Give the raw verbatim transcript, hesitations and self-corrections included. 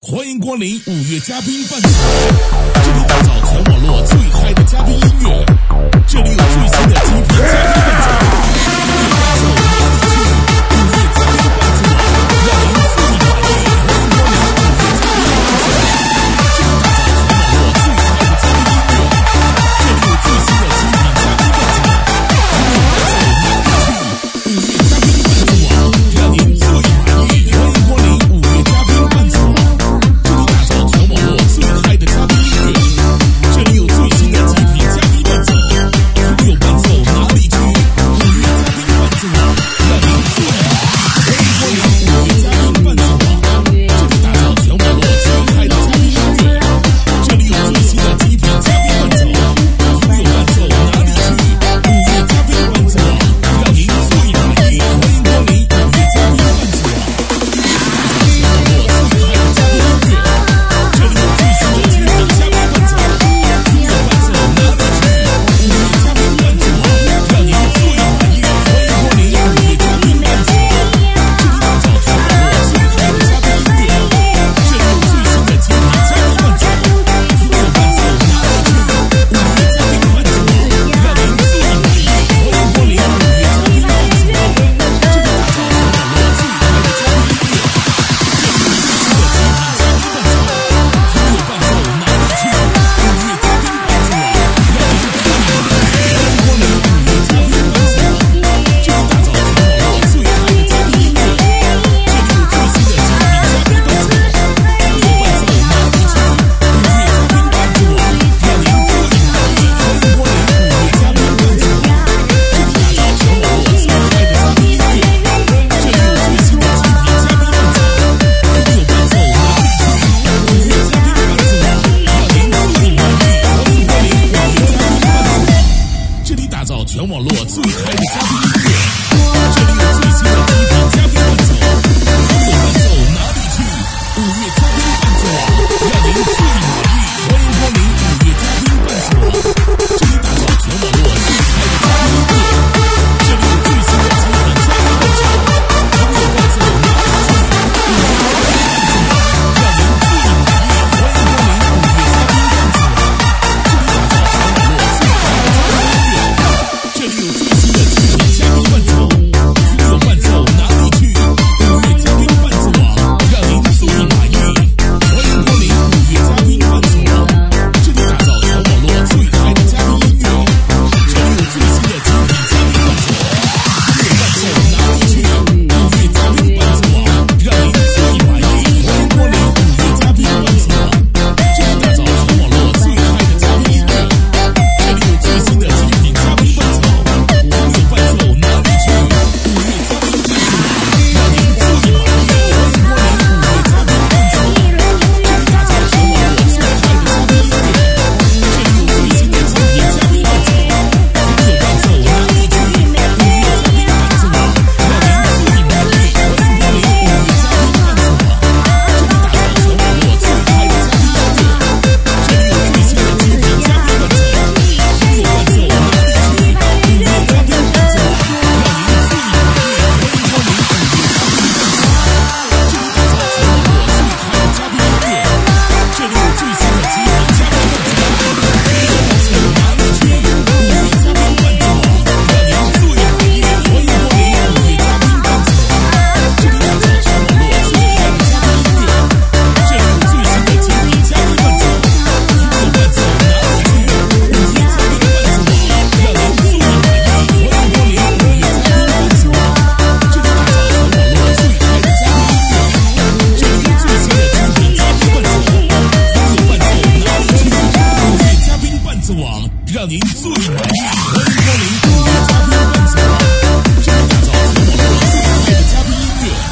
欢迎光临五月嘉宾伴奏，这里打造全网络最嗨的嘉宾音乐，这里有最新的精品嘉宾伴奏，伴奏哪里去？五月嘉宾伴奏网，让您最满意。欢迎光临五月嘉宾伴奏，这里打造全网络最嗨的嘉宾音乐，这里有最新的精品嘉宾伴奏，五月嘉宾伴奏网，让您最满意。欢迎光临五月嘉宾伴奏网。全网络最嗨的嘉宾音乐，这里有最新的精品嘉宾伴奏，没有伴奏哪里去？五月嘉宾伴奏网，让您最满意。欢迎光临五月嘉宾伴奏网，这里打造全网络最嗨的嘉宾音乐，这里有最新的精品嘉宾伴奏，没有伴奏哪里去？五月嘉宾伴奏网，让您最满意。欢迎光临五月嘉宾伴奏网，全网络最嗨的嘉宾音乐。这里有最新的精品嘉宾伴奏，没有伴奏哪里去？五月嘉宾伴奏网，让您最满意。欢迎光临五月嘉宾伴奏网，这里打造全网络最嗨的嘉宾音乐，这里有最新的精品嘉宾伴奏，没有伴奏哪里去？五月嘉宾伴奏网，让您最满意。欢迎光临五月嘉宾伴奏网，这里打造全网络最嗨的嘉宾音乐，这里有最新的精品嘉宾伴奏。没有伴奏哪里去？五月嘉宾伴奏网，让您最满意。欢迎光临五月嘉宾伴奏网，这里打造全网络最嗨的嘉宾音乐，这里有最新的精品嘉宾伴奏。没有伴奏哪里去？五月嘉宾伴奏网，让您最满意。欢迎光临五月嘉宾伴奏网，这里打造全网络最嗨的嘉宾音乐，这里有最新的精品嘉宾伴奏。没有伴奏哪里去？五月嘉宾伴奏网，让您最满意。欢迎光临五月嘉宾伴奏网，这里打造全网络最嗨的嘉宾音乐，这里有最新的精品嘉宾伴奏。没有伴奏哪里去？五月嘉宾伴奏网，让您最满意。欢迎光临五月嘉宾伴奏网，这里打造全网络最嗨的嘉宾音乐，这里有最新的精品嘉宾伴奏。没有伴奏哪里去？五月嘉宾伴奏网，让您最满意。欢迎光临五月嘉宾伴奏网，这里打造全网络最嗨的嘉宾音乐，这里有最新的精品嘉宾伴奏。没有伴奏哪里去？五月嘉宾伴奏网，让您最满意。欢迎光临五月嘉宾伴奏网，这里打造全网络最嗨的嘉宾音乐，这里有最新的精品嘉宾伴奏。没有伴奏哪里去？五月嘉宾伴奏网，让您最满意。欢迎光临五月嘉宾伴奏网，这里打造全网络最嗨的嘉宾音乐，这里有最新的精品嘉宾伴奏。没有伴奏哪里去？五月嘉宾伴奏网，让您最满意。欢迎光临五月嘉宾伴奏网，这里打造全网络最嗨的嘉宾音乐，这里有最新的精品嘉宾伴奏。没有伴奏哪里去？五月嘉宾伴奏网，让您最满意。欢迎光临五月嘉宾伴奏网，这里打造全网络最嗨的嘉宾音乐，这里有最新的精品嘉宾伴奏。没有伴奏哪里去？五月嘉宾伴奏网，让您最满意。欢迎光临五月嘉宾伴奏网，这里打造全网络最嗨的嘉宾音乐，这里有最新的精品嘉宾伴奏。没有伴奏哪里去？五月嘉宾伴奏网，让您最满意。欢迎光临五月嘉宾伴奏网，这里打造全网络最嗨的嘉宾音乐，这里有最新的精品嘉宾伴奏。没有伴奏哪里去？五月嘉宾伴奏网，让您最满意。欢迎光临五月嘉宾伴奏网，这里打造全网络最嗨的嘉宾音乐，这里有最新的精品嘉宾伴奏。没有伴奏哪里去？五月嘉宾伴奏网，让您最满意。欢迎光临五月嘉宾伴奏网，这里打造